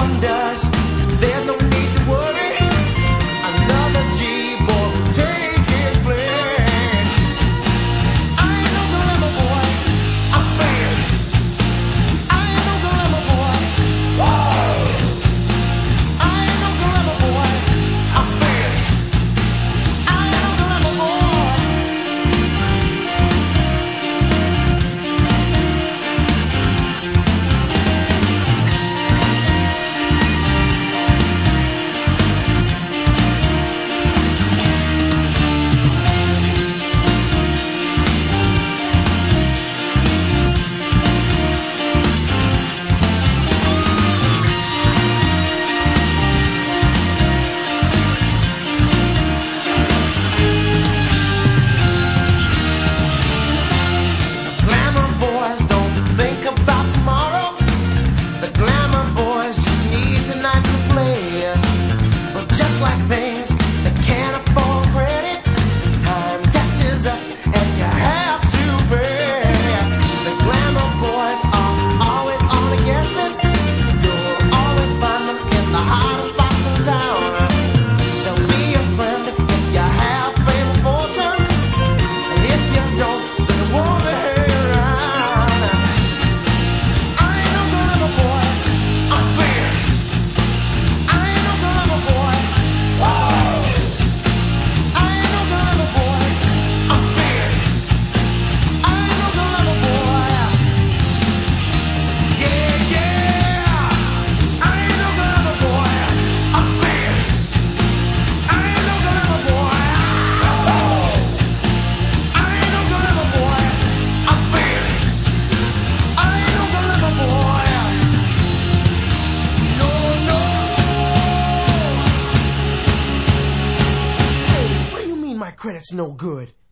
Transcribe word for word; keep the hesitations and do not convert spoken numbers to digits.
one does. There's no need to worry. Another G will take his place. I ain't no glamour boy, I'm fast. I ain't no glamour boy. Whoa! I ain't no glamour boy, I'm fast. I ain't no glamour boy. Glamour boys don't think about tomorrow. The glamour boys just need tonight to play. But just like things that can't afford credit, time catches up and you have to pay. The glamour boys are always on the guest list. You'll always find them in the hottest spots in town. They'll be a friend if you have fame and fortune. And if you don't, they won't be around. I ain't no glamour boy, I'm fierce. I ain't no glamour boy. Whoa! I ain't no glamour boy, I'm fierce. I ain't no glamour boy. Yeah, yeah. I ain't no glamour boy, I'm fierce. I ain't no glamour boy. Whoa! I ain't no glamour boy, I'm fierce. I ain't no glamour boy. No, no. What do you mean my credit's no good?